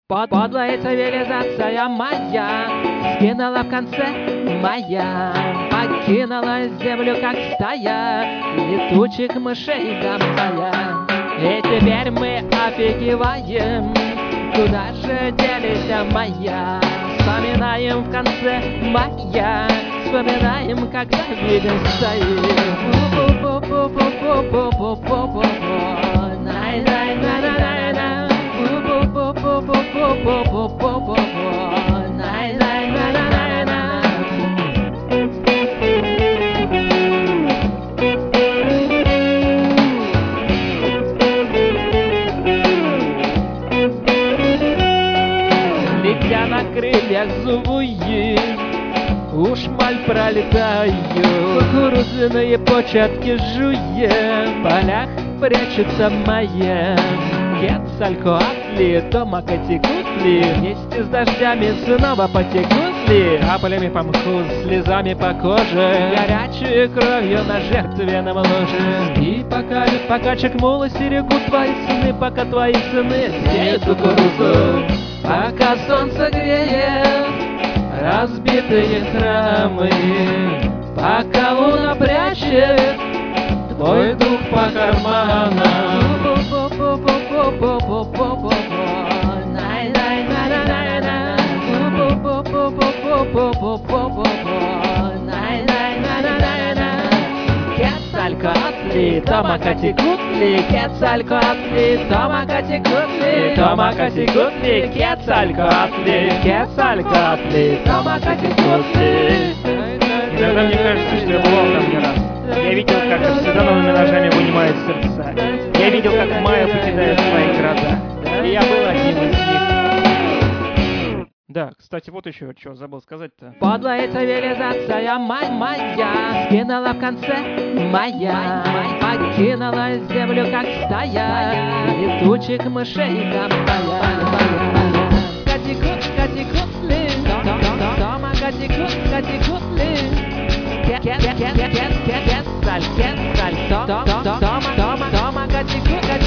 Подлая цивилизация моя скинула в конце мая, покинула землю как стая летучих мышей гамбая. И теперь мы офигеваем, куда же делись моя. Вспоминаем в конце мая, вспоминаем, когда видим стаи. Летя на крыльях злые, ушмаль пролетаю, кукурузные початки жуя, в полях прячется моя. Кецалькоатли, дома катекутли, вместе с дождями снова потекут ли, каплями по мху, слезами по коже, горячей кровью на жертвенном ложе. И пока чекмулы стерегут твои сыны, пока твои сыны сеют кукурузу, пока солнце греет разбитые храмы, пока луна прячет твой дух по карманам. Кецалькоатли, томакатикутли, Кецалькоатли, томакатикутли, томакатикутли, Кецалькоатли, Кецалькоатли, томакатикутли. Иногда мне кажется, что я бывал там не раз. Я видел, как обсидановыми ножами вынимают сердца. Я видел, как майя покидает свои города. И я был одним из них. Да, кстати, вот еще что забыл сказать-то. Подлая цивилизация моя скинула в конце мая, покинула землю как стая летучих мышей гамбая. Катикут-ли, дома катикут-ли, Кецаль, дома катикут-ли.